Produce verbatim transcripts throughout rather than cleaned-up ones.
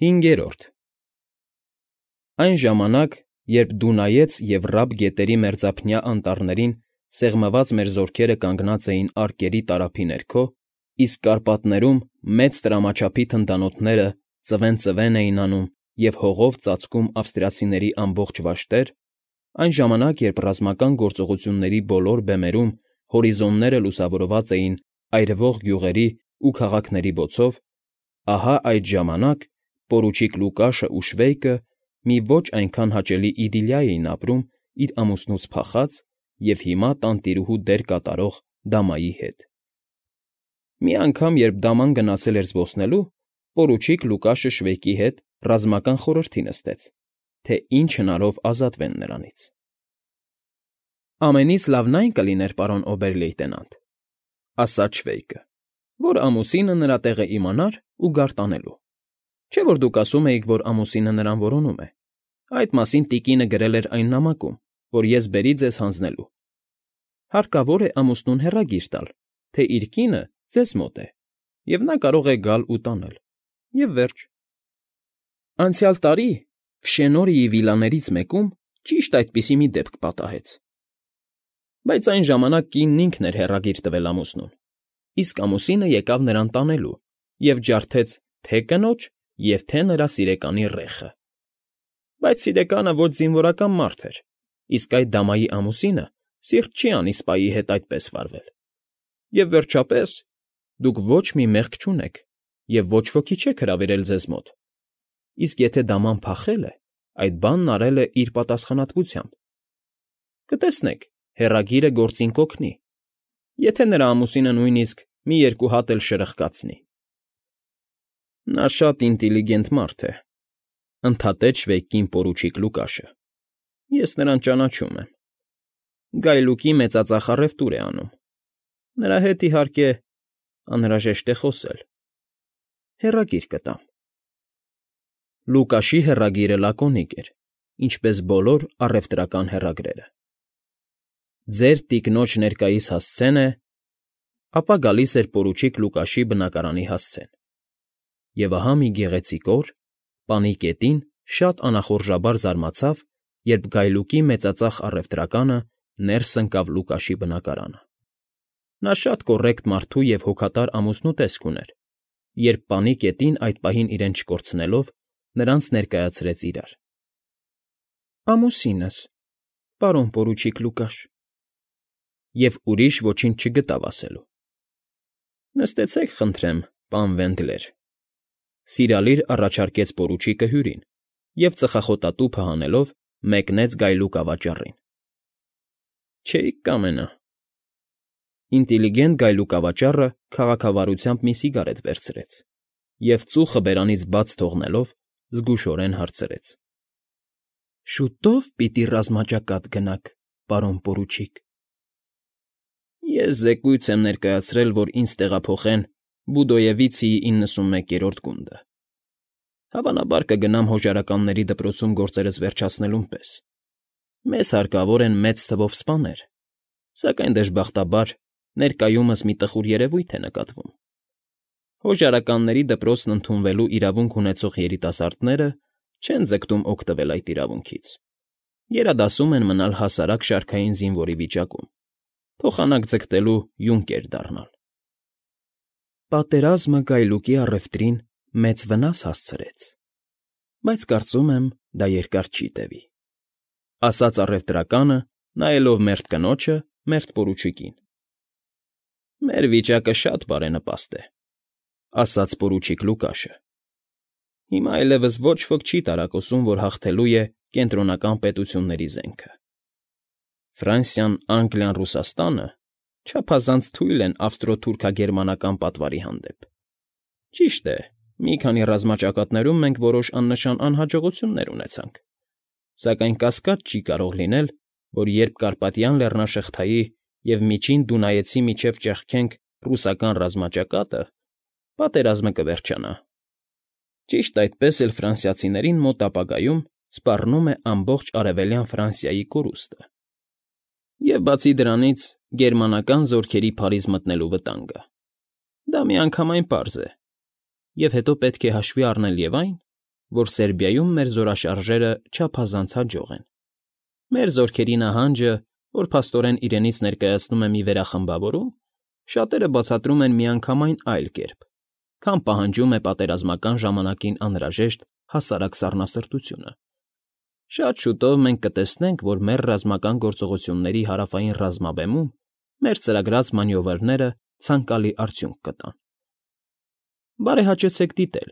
Հինգերորդ Այն ժամանակ, երբ Դունայեց և Ռաբ գետերի մերձափնյա անտառներին սեղմված մեր զորքերը կանգնած էին արկերի տարափի ներքո, իսկ Կարպատներում մեծ տրամաչափի թնդանոթները ծվեն֊ծվեն էին անում և հողով ծածկում ավստրիացիների ամբողջ վաշտեր, այն ժամանակ, երբ ռազմական գործողությունների բոլոր բեմերում հորիզոնները լուսավորված էին այրվող գյուղերի ու քաղաքների բոցով, ահա այդ ժամանակ պորուչիկ Լուկաշն ու Շվեյկը մի ոչ այնքան հաճելի իդիլիա էին ապրում իր ամուսնուց փախած և հիմա տանտիրուհու դեր կատարող դամայի հետ։ Մի անգամ, երբ դաման գնացել էր զբոսնելու, պորուչիկ Լուկաշը Շվեյկի հետ ռազմական խորհրդի նստեց, թե ինչ հնարով ազատվեն նրանից։ ֊ Ամենից լավն այն կլիներ, պարոն օբեր֊լեյտենանտ, ֊ ասաց Շվեյկը, ֊ որ ամուսինը նրա տեղը իմանար ու գար տանելու։ Չէ՞ որ դուք ասում էիք, որ ամուսինը նրան որոնում է։ Այդ մասին տիկինը գրել էր այն նամակում, որ ես բերի ձեզ հանձնելու։ Հարկավոր է ամուսնուն հեռագիր տալ, թե իր կինը ձեզ մոտ է, և նա կարող է գալ ու տանել, և վերջ։ Անցյալ տարի Ֆշենորիի վիլաներից մեկում ճիշտ այդպիսի մի դեպք պատահեց։ Բայց այն ժամանակ կինն ինքն էր հեռագիր տվել ամուսնուն, իսկ ամուսինը եկավ նրան տանելու և ջարդեց թե՛ կնոջ և թե՛ նրա սիրեկանի ռեխը։ Բայց սիրեկանը ոչ զինվորական մարդ էր, իսկ այդ դամայի ամուսինը սիրտ չի անի սպայի հետ այդպես վարվել։ Եվ վերջապես, դուք ոչ մի մեղք չունեք և ոչ ոքի չեք հրավիրել ձեզ մոտ, իսկ եթե դաման փախել է, այդ բանն արել է իր պատասխանատվությամբ։ Կտեսնեք, հեռագիրը գործին կօգնի, եթե նրա ամուսինը նույնիսկ մի երկու հատ էլ շրխկացնի։ ֊ Նա շատ ինտիլիգենտ մարդ է, ֊ ընդհատեց Շվեյկին պորուչիկ Լուկաշը։ ֊ Ես նրան ճանաչում եմ։ Գայլուկի մեծածախ առևտուր է անում։ Նրա հետ, իհարկե, անհրաժեշտ է խոսել։ Հեռագիր կտամ։ Լուկաշի հեռագիրը լակոնիկ էր, ինչպես բոլոր առևտրական հեռագրերը։ Ձեր տիկնոջ ներկայիս հասցեն է… Ապա գալիս էր պորուչիկ Լուկաշի բնակարանի հասցեն։ Եվ ահա մի գեղեցիկ օր, պանի կետին շատ անախորժաբար զարմացավ, երբ գայլուկի մեծածախ առևտրականը ներս ընկավ Լուկաշի բնակարանը։ Նա շատ կոռեկտ մարդու և հոգատար ամուսնու տեսք ուներ, երբ պանի կետին այդ պահին իրեն չկորցնելով, նրանց ներկայացրեց իրար։ ֊ Ամուսինս, պարոն պորուչիկ Լուկաշ… Եվ ուրիշ ոչինչ չգտավ ասելու։ ֊ Նստեցեք, խնդրեմ, պան Վենդլեր, ֊ սիրալիր առաջարկեց պորուչիկը հյուրին և, ծխախոտատուփը հանելով, մեկնեց գայլուկ ավաճառին։ ֊ Չէի՞ք կամենա… Ինտիլիգենտ գայլուկ֊ավաճառը քաղաքավարությամբ մի սիգարետ վերցրեց և, ծուխը բերանից բաց թողնելով, զգուշորեն հարցրեց. ֊ Շուտո՞վ պիտի ռազմաճակատ գնաք, պարոն պորուչիկ։ ֊ Ես զեկույց եմ ներկայացրել, որ ինձ տեղափոխեն Բուդոևիցիի իննսունմեկերորդ գունդը։ Հավանաբար կգնամ հոժարականների դպրոցում գործերս վերջացնելուն պես։ Մեզ հարկավոր են մեծ թվով սպաներ, սակայն, դժբախտաբար, ներկայումս մի տխուր երևույթ է նկատվում. հոժարականների դպրոցն ընդունվելու իրավունք ունեցող երիտասարդները չեն ձգտում օգտվել այդ իրավունքից, գերադասում են մնալ հասարակ շարքային զինվորի վիճակում, փոխանակ ձգտելու յունկեր դառնալ։ Պատերազմը գայլուկի առևտրին մեծ վնաս հասցրեց, բայց կարծում եմ, դա երկար չի տևի, ֊ ասաց առևտրականը, նայելով մերթ կնոջը, մերթ պորուչիկին։ ֊ Մեր վիճակը շատ բարենպաստ է, ֊ ասաց պորուչիկ Լուկաշը։ Հիմա այլևս ոչ ոք չի տարակոսում, որ հաղթելու է Կենտրոնական պետությունների զենքը։ Ֆրանսիան, Անգլիան, Ռուսաստանը չափազանց թույլ են ավստրո֊թուրքագերմանական պատվարի հանդեպ։ Ճիշտ է, մի քանի ռազմաճակատներում մենք որոշ աննշան անհաջողություններ ունեցանք, սակայն կասկած չի կարող լինել, որ երբ Կարպատյան Լեռնաշղթայի և Միջին Դունայեցի միջև ճեղքենք ռուսական ռազմաճակատը, պատերազմը կվերջանա։ Ճիշտ այդպես էլ ֆրանսիացիներին մոտ ապագայում սպառնում է ամբողջ Արևելյան Ֆրանսիայի կորուստը։ Եվ բացի դրանից, գերմանական զորքերի Փարիզ մտնելու վտանգը։ Դա միանգամայն պարզ է։ Եվ հետո պետք է հաշվի առնել և այն, որ Սերբիայում մեր զորաշարժերը չափազանց հաջող են։ Մեր զորքերի նահանջը, որ փաստորեն իրենից ներկայացնում է մի վերախմբավորում, շատերը բացատրում են միանգամայն այլ կերպ, քան պահանջում է պատերազմական ժամանակին անհրաժեշտ հասարակ սառնասրտությունը։ Շատ շուտով մենք կտեսնենք, որ մեր ռազմական գործողությունների հարավային ռազմաբեմում մեր ծրագրած մանևրները ցանկալի արդյունք կտան։ Բարեհաճեցեք դիտել։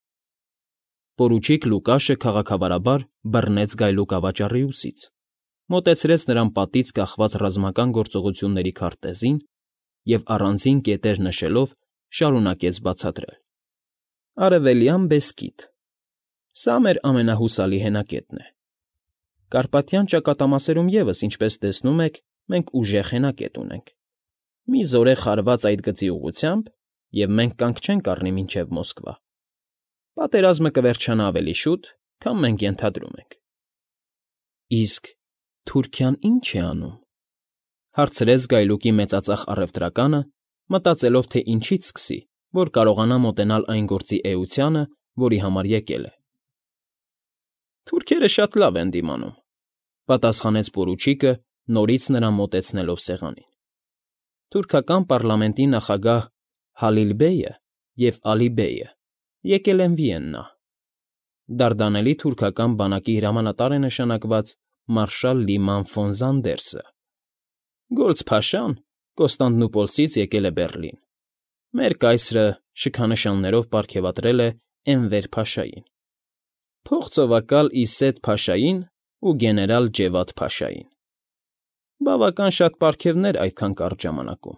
Պորուչիկ Լուկաշը քաղաքավարաբար բռնեց գայլուկ ավաճառի ուսից, մոտեցրեց նրան պատից կախված ռազմական գործողությունների քարտեզին և առանձին կետեր նշելով շարունակեց բացատրել. Արևելյան Բեսկիդ։ Սա մեր ամենահուսալի հենակետն է։ Կարպաթյան ճակատամասերում ևս, ինչպես տեսնում եք, մենք ուժեղ հենակետ ունենք։ Մի զորեղ հարված այդ գծի ուղղությամբ, և մենք կանգ չենք առնի մինչև Մոսկվա։ Պատերազմը կվերջանա ավելի շուտ, քան մենք ենթադրում ենք։ Իսկ Թուրքիան ի՞նչ է անում,֊ հարցրեց գայլուկի մեծածախ առևտրականը, մտածելով, թե ինչից սկսի, որ կարողանա մոտենալ այն գործի էությանը, որի համար եկել է։ Թուրքերը շատ լավ են դիմանում,֊ պատասխանեց պորուչիկը, նորից նրան մոտեցնելով սեղանին։ Թուրքական պարլամենտի նախագահ Հալիլ֊բեյը և Ալի֊բեյը եկել են Վիեննա։ Դարդանելի թուրքական բանակի հրամանատար է նշանակված մարշալ Լիման ֆոն Զանդերսը։ Գոլցփաշան Կոստանդնուպոլսից եկել է Բեռլին։ Մեր կայսրը շքանշաններով պարգևատրել է Էնվեր փաշային, փողծովակալ Իսետ փաշային ու գեներալ Ջեվադ փաշային։ Բավական շատ պարգևներ այդքան կարճ ժամանակում։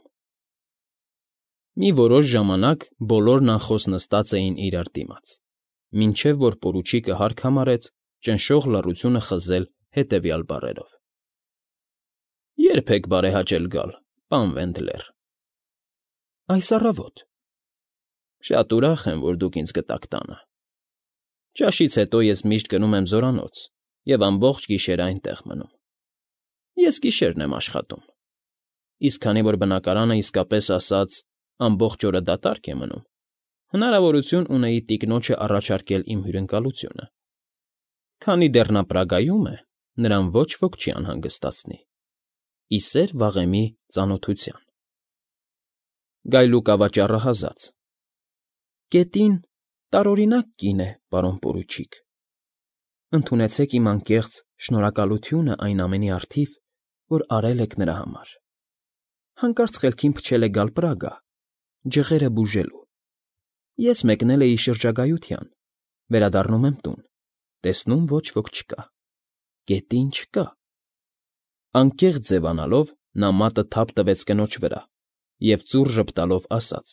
Մի որոշ ժամանակ բոլորն անխոս նստած էին իրար դիմաց, մինչև որ պորուչիկը հարկ համարեց ճնշող լռությունը խզել հետևյալ բառերով. Ե՞րբ եք բարեհաճել գալ, պան Վենդլեր։ Այս առավոտ։ Շատ ուրախ եմ, որ դուք ինձ գտաք տանը։ Ճաշից հետո ես միշտ գնում եմ զորանոց և ամբողջ գիշերը այնտեղ մնում։ Ես գիշերն եմ աշխատում, իսկ քանի որ բնակարանը իսկապես ասած ամբողջ օրը դատարկ է մնում, հնարավորություն ունեի տիկնոջը առաջարկել իմ հյուրընկալությունը։ Քանի դեռ նա Պրագայում է, նրան ոչ ոք չի անհանգստացնի։ Ի սեր վաղեմի ծանոթության։ Գայլուկ ավաճառը հազաց. Կետին տարօրինակ կին է, պարոն պորուչիկ։ Ընդունեցեք իմ անկեղծ շնորհակալությունը այն ամենի առթիվ, որ արել եք նրա համար։ Հանկարծ խելքին փչել է գալ Պրագա, ջղերը բուժելու։ Ես մեկնել էի շրջագայության, վերադառնում եմ տուն, տեսնում ոչ ոք չկա, կետին չկա։ Անկեղծ ձևանալով նա մատը թափ տվեց կնոջ վրա և ծուռ ժպտալով ասաց.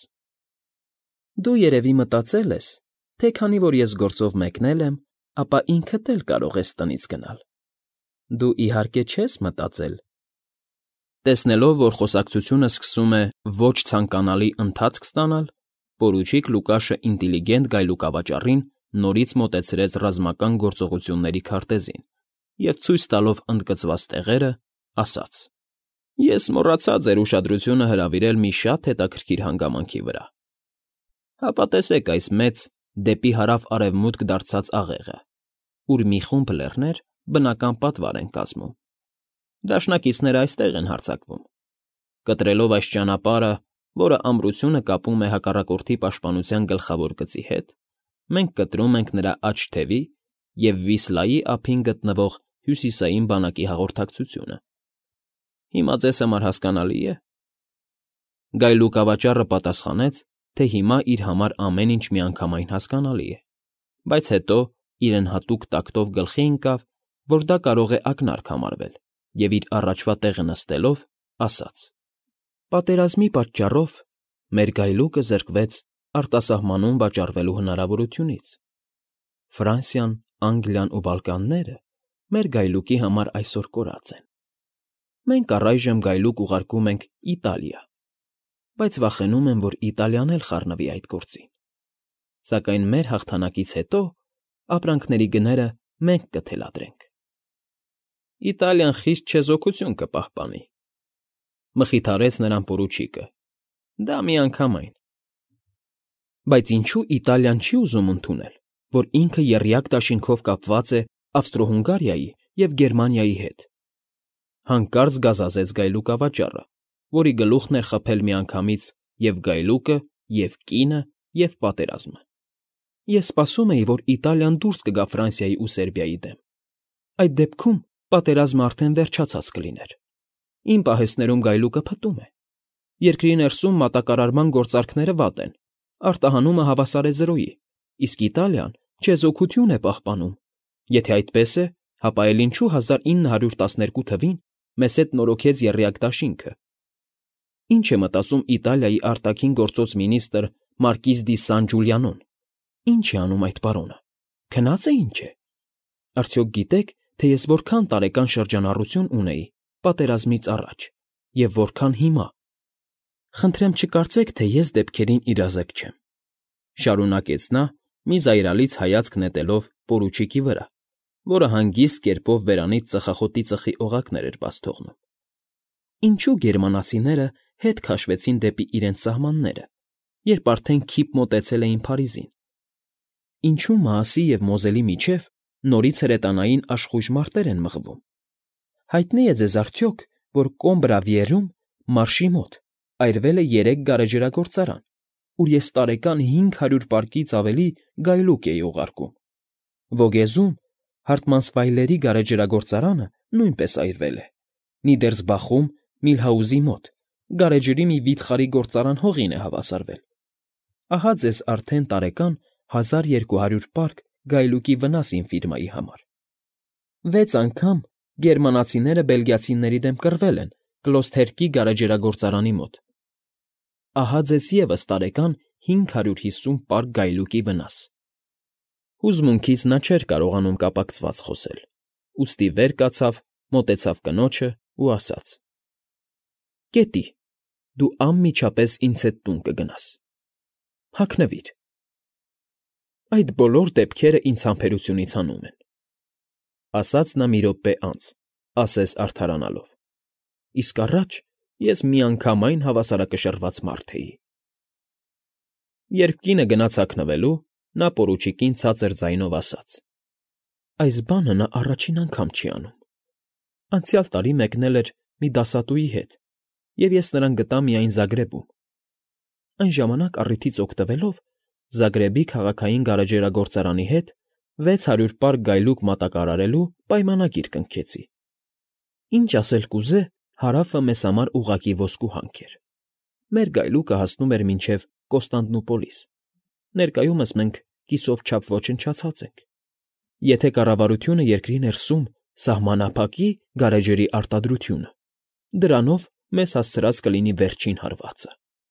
Դու երևի մտածել ես, թե քանի որ ես գործով մեկնել եմ, ապա ինքդ էլ կարող ես տնից գնալ։ Դու, իհարկե, չես մտածել։ Տեսնելով, որ խոսակցությունը սկսում է ոչ ցանկանալի ընթացք ստանալ, պորուչիկ Լուկաշը ինտիլիգենտ գայլուկավաճառին նորից մոտեցրեց ռազմական գործողությունների քարտեզին և ցույց տալով ընդգծված տեղերը, ասաց. Ես մոռացա ձեր ուշադրությունը հրավիրել մի շատ հետաքրքիր հանգամանքի վրա։ Հապա տեսեք այս մեծ, դեպի հարավ֊արևմուտք դարձած աղեղը, ուր մի խումբ լեռներ բնական պատվար են կազմում։ Դաշնակիցները այստեղ են հարձակվում։ Կտրելով այս ճանապարհը, որը ամրությունը կապում է հակառակորդի պաշտպանության գլխավոր գծի հետ, մենք կտրում ենք նրա աջ թևի և Վիսլայի ափին գտնվող հյուսիսային բանակի հաղորդակցությունը։ Հիմա ձեզ համար հասկանալի է։ Գայլուկավաճառը պատասխանեց, թե հիմա իր համար ամեն ինչ միանգամայն հասկանալի է, բայց հետո իրեն հատուկ տակտով գլխի ընկավ, որ դա կարող է ակնարկ համարվել, և իր առաջվա տեղը նստելով, ասաց. Պատերազմի պատճառով մեր գայլուկը զրկվեց արտասահմանում վաճառվելու հնարավորությունից։ Ֆրանսիան, Անգլիան ու Բալկանները մեր գայլուկի համար այսօր կորած են։ Մենք առայժմ գայլուկ ուղարկում ենք Իտալիա, բայց վախենում եմ, որ Իտալիան էլ խառնվի այդ գործին։ Սակայն մեր հաղթանակից հետո ապրանքների գները մենք կթելադրենք։ Իտալիան խիստ չեզոքություն կպահպանի,֊ մխիթարեց նրան պորուչիկը։ Դա միանգամայն։ Բայց ինչո՞ւ Իտալիան չի ուզում ընդունել, որ ինքը եռյակ դաշինքով կապված է Ավստրո֊Հունգարիայի և Գերմանիայի հետ։ Հանկարծ գազազեց գայլուկավաճառը, որի գլուխն էր խփել միանգամից և գայլուկը, և կինը, և պատերազմը։ Ես սպասում էի, որ Իտալիան դուրս կգա Ֆրանսիայի ու Սերբիայի դեմ։ Այդ դեպքում պատերազմը արդեն վերջացած կլիներ։ Իմ պահեստներում գայլուկը փտում է։ Երկրի ներսում մատակարարման գործարքները վատ են, արտահանումը հավասար է զրոյի, իսկ Իտալիան չեզոքություն է պահպանում։ Եթե այդպես է, հապա էլ ինչու հազար ինը հարյուր տասներկու թվին մեզ հետ նորոգեց եռյակ դաշինքը։ Ինչ է մտածում Իտալիայի արտաքին գործոս մինիստրը Մարկիզ դի Սան Ջուլիանոն։ Ինչ է անում այդ պարոնը։ Քնած է ինչ է։ Արդյոք գիտեք, թե ես որքան տարեկան շրջանառություն ունեի պատերազմից առաջ և որքան հիմա։ Խնդրեմ չկարծեք, թե ես դեպքերին իրազեկ չեմ,֊ շարունակեց նա, մի զայրալից հայացք նետելով պորուչիկի վրա, որը հանգիստ կերպով բերանից ծխախոտի ծխի օղակներ էր բաց թողնում։ Ինչու գերմանացիները հետ քաշվեցին դեպի իրենց սահմանները, երբ արդեն քիփ մոտեցել էին Փարիզին։ Ինչու Մաասի և Մոզելի միջև նորից հրետանային աշխույժ մարտեր են մղվում։ Հայտնի է ձեզ արդյոք, որ Կոմբրավիերում, մարշի մոտ, այրվել է երեք գարեջրագործարան, ուր ես տարեկան հինգ հարյուր պարկից ավելի գայլուկ էի ուղարկում։ Վոգեզում, Հարտմանսվայլերի գարեջրագործարանը նույնպես այրվել է։ Նիդերզբախում, Միլհաուզի մոտ, գարեջրի մի վիթխարի գործարան հողին է հավասարվել։ Ահա ձեզ արդեն տարեկան հազար երկու հարյուր պարկ գայլուկի վնաս իմ ֆիրմայի համար։ Վեց անգամ գերմանացիները բելգիացիների դեմ կռվել են Կլոսթերկի գարեջրագործարանի մոտ։ Ահա ձեզ ևս տարեկան հինգ հարյուր հիսուն պարկ գայլուկի վնաս։ Հուզմունքից նա չէր կարողանում կապակցված խոսել, ուստի վեր կացավ, մոտեցավ կնոջը ու ասաց. «Կետի, դու անմիջապես ինձ հետ տուն կգնաս։ Հագնվիր»։ Այդ բոլոր դեպքերը ինձ համբերությունից հանում են,֊ ասաց նա մի րոպե անց, ասես արդարանալով, իսկ առաջ ես միանգամայն հավասարակշռված մարդ էի։ Երբ կինը գնաց հագնվելու, նա պորուչիկին ցածր ձայնով ասաց. «Այս բանը նա առաջին անգամ չի անում։ Անցյալ տարի մեկնել էր մի դասատուի հետ, և ես նրան գտա միայն Զագրեբում։ Այն ժամանակ առիթից օգտվելով Զագրեբի քաղաքային գարեջրագործարանի հետ վեց հարյուր պարկ գայլուկ մատակարարելու պայմանագիր կնքեցի։ Ինչ ասել կուզե, հարավը մեզ համար ուղղակի ոսկու հանք էր։ Մեր գայլուկը հասնում էր մինչև Կոստանդնուպոլիս։ Ներկայումս մենք կիսով չափ ոչնչացած ենք։ Եթե կառավարությունը երկրի ներսում սահմանափակի գարեջրի արտադրությունը, դրանով մեզ հասցրած կլինի վերջին հարվածը»։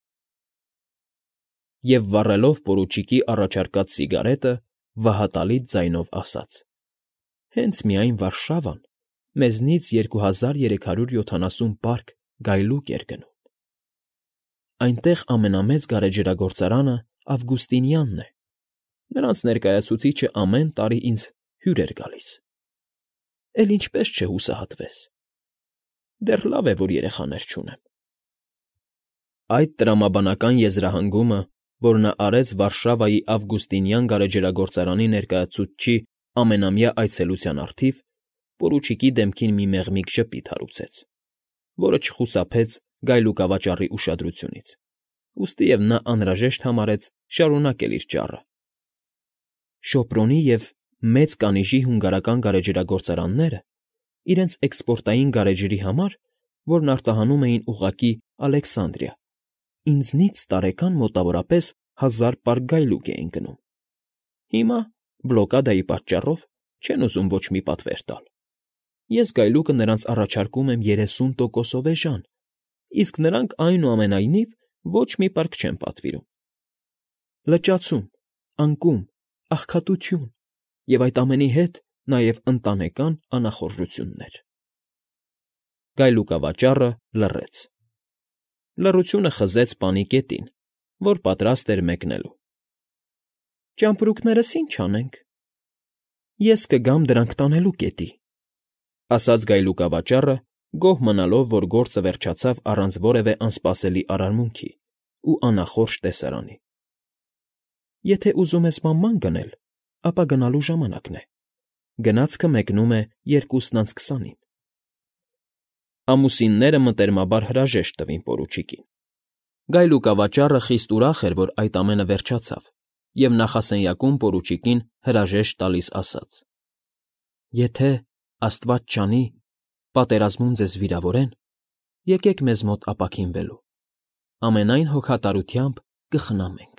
Եվ վառելով պորուչիկի առաջարկած սիգարետը, վհատալից ձայնով ասաց. «Հենց միայն Վարշավան մեզնից երկու հազար երեք հարյուր յոթանասուն պարկ գայլուկ էր գնում։ Այնտեղ ամենամեծ գարեջրագործարանը Ավգուստինյանն է։ Նրանց ներկայացուցիչը ամեն տարի ինձ հյուր էր գալիս։ Էլ ինչպես չհուսահատվես։ Դեռ լավ է, որ երեխաներ չունեմ»։ Այդ տրամաբանական եզրահանգումը, որ նա արեց Վարշավայի Ավգուստինյան գարեջրագործարանի ներկայացուցչի ամենամյա այցելության առթիվ, պորուչիկի դեմքին մի մեղմիկ ժպիտ հարուցեց, որը չխուսափեց գայլուկավաճառի ուշադրությունից, ուստիև նա անհրաժեշտ համարեց շարունակել իր ճառը։ Շոպրոնի և Մեծ Կանիժի հունգարական գարեջրագործարանները իրենց էքսպորտային գարեջրի համար, որն արտահանում էին ուղղակի Ալեքսանդրիա, ինձնից տարեկան մոտավորապես հազար պարկ գայլուկ էին գնում։ Հիմա, բլոկադայի պատճառով, չեն ուզում ոչ մի պատվեր տալ։ Ես գայլուկը նրանց առաջարկում եմ երեսուն տոկոսով էժան, իսկ նրանք, այնուամենայնիվ, ոչ մի պարկ չեն պատվիրում։ Լճացում, անկում, աղքատություն և այդ ամենի հետ նաև ընտանեկան անախորժություններ։ Գայլուկավաճառը լռեց։ Լռությունը խզեց պանի կետին, որ պատրաստ էր մեկնելու։ «Ճամպրուկներս ի՞նչ անենք»։ «Ես կգամ դրանք տանելու կետի», ասաց գայլուկավաճառը, գոհ մնալով, որ գործը վերջացավ առանց որևէ անսպասելի արարմունքի ու անախորժ տեսարանի։ «Եթե ուզում ես մանման գնել, ապա գնալու ժամանակն է։ Գնացքը մեկնում է երկուսն անց քսանին։ Ամուսինները մտերմաբար հրաժեշտ տվին պորուչիկին։ Գայլուկավաճառը խիստ ուրախ էր, որ այդ ամենը վերջացավ, և նախասենյակում պորուչիկին հրաժեշտ տալիս ասաց. «Եթե, աստված չանի, պատերազմում ձեզ վիրավորեն, եկեք մեզ մոտ ապաքինվելու, ամենայն հոգատարությամբ կխնամենք»։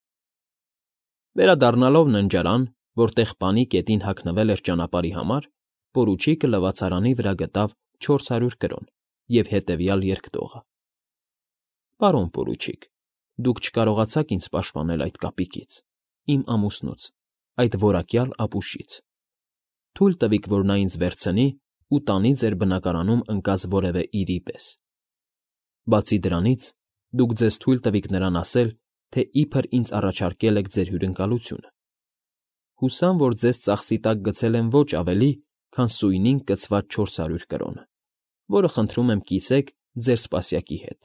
Վերադառնալով ննջարան, որտեղ պանի կետին հագնվել էր ճանապարհի համար, պորուչիկը լվացարանի վրա գտավ չորս հարյուր կրոն և հետևյալ երկտողը. «Պարոն պորուչիկ, դուք չկարողացաք ինձ պաշտպանել այդ կապիկից, իմ ամուսնուց, այդ որակյալ ապուշից։ Թույլ տվիք, որ նա ինձ վերցնի ու տանի ձեր բնակարանում ընկած որևէ իրի պես։ Բացի դրանից, դուք ձեզ թույլ տվիք նրան ասել, թե իբր ինձ առաջարկել եք ձեր հյուրընկալությունը։ Հուսամ, որ ձեզ ծախսի տակ գցել եմ ոչ ավելի, քան սույնին կցված չորս հարյուր կրոնը, որը խնդրում եմ կիսեք ձեր սպասյակի հետ»։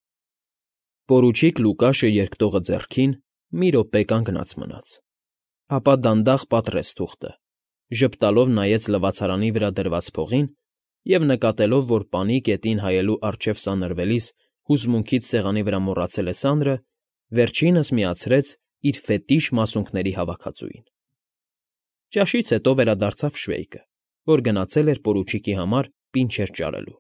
Պորուչիկ Լուկաշը երկտողը ձեռքին մի րոպե կանգնած մնաց, ապա դանդաղ պատռեց թուղթը, ժպտալով նայեց լվացարանի վրա դրված փողին և, նկատելով, որ պանի կետին հայելու առջև սանրվելիս հուզմունքից սեղանի վրա մոռացել է սանրը, վերջինս միացրեց իր ֆետիշ մասունքների հավաքածուին։ Ճաշից հետո վերադարձավ Շվեյկը, որ գնացել էր պորուչիկի համար պինչեր ճարելու։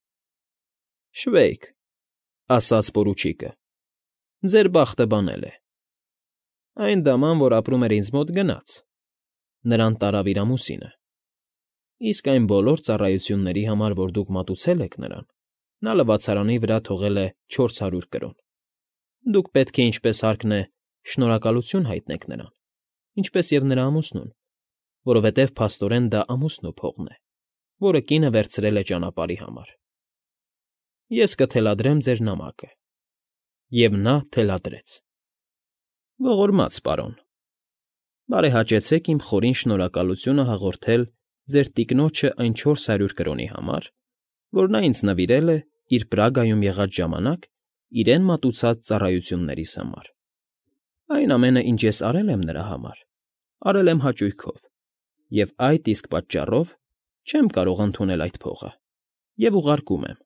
«Շվեյկ», ասաց պորուչիկը, «ձեր բախտը բանել է։ Այն դաման, որ ապրում էր ինձ մոտ, գնաց. նրան տարավ իր ամուսինը, իսկ այն բոլոր ծառայությունների համար, որ դուք մատուցել եք նրան, նա լվացարանի վրա թողել է չորս հարյուր կրոն։ Դուք պետք է, ինչպես հարկն է, շնորհակալություն հայտնեք նրան, ինչպես և նրա ամուսնուն, որովհետև փաստորեն դա ամուսնու փողն է, որը կինը վերցրել է ճանապարհի համար։ Ես կթելադրեմ ձեր նամակը։ Եվ նա թելադրեց. «Ողորմած պարոն, բարեհաճեցեք իմ խորին շնորհակալությունը հաղորդել ձեր տիկնոջը այն չորս հարյուր կրոնի համար, որ նա ինձ նվիրել է իր Պրագայում եղած ժամանակ իրեն մատուցած ծառայություններիս համար։ Այն ամենը, ինչ ես արել եմ նրա համար, արել եմ հաճույքով, և այդ իսկ պատճառով չեմ կարող ընդունել այդ փողը և ուղարկում եմ»։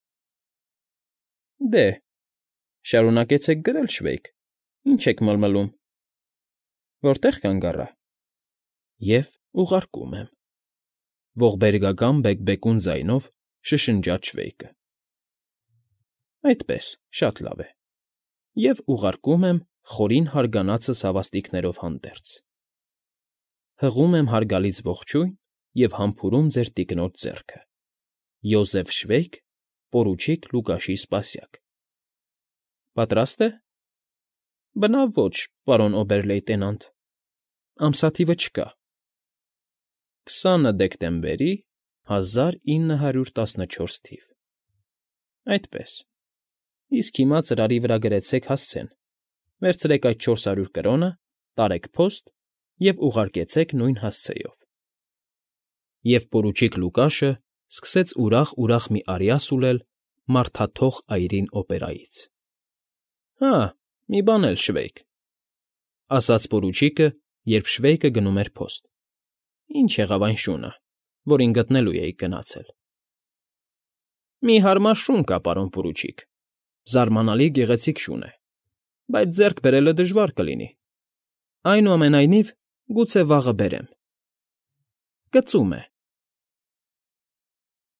«Դե, շարունակեցեք գրել, Շվեյկ, ինչ եք մլմլում։ Որտե՞ղ կանգ առա»։ «Եվ ուղարկում եմ», ողբերգական բեկբեկուն ձայնով շշնջաց Շվեյկը։ «Այդպես, շատ լավ է, և ուղարկում եմ խորին հարգանածս հավաստիքներով հանդերձ։ Հղում եմ հարգալից ողջույն և համբուրում ձեր տիկնոջ ձեռքը։ Յոզեֆ Շվեյկ, պորուչիկ Լուկաշի սպասյակ։ Պատրա՞ստ է։ Բնավ ոչ, պարոն օբեր֊լեյտենանտ, ամսաթիվը չկա։ քսանը դեկտեմբերի հազար ինը հարյուր տասնչորս թիվ։ Այդպես, իսկ հիմա ծրարի վրա գրեցեք հասցեն, վերցրեք այդ չորս հարյուր կրոնը, տարեք փոստ և ուղարկեցեք նույն հասցեով»։ Եվ պորուչիկ Լուկաշը սկսեց ուրախ֊ուրախ մի արյա սուլել «Մարդաթող այրին» օպերայից։ «Հա, մի բան էլ, Շվեյկ», ասաց պորուչիկը, երբ Շվեյկը գնում էր փոստ։ «Ինչ եղավ այն շունը, որին գտնելու էիք գնացել»։ «Մի հարմար շուն կա, պարոն պորուչիկ, զարմանալի գեղեցիկ շուն է, բայց ձեռք բերելը դժվար կլինի։ Այնուամենայնիվ, գուցե վաղը բերեմ։ Կծում է,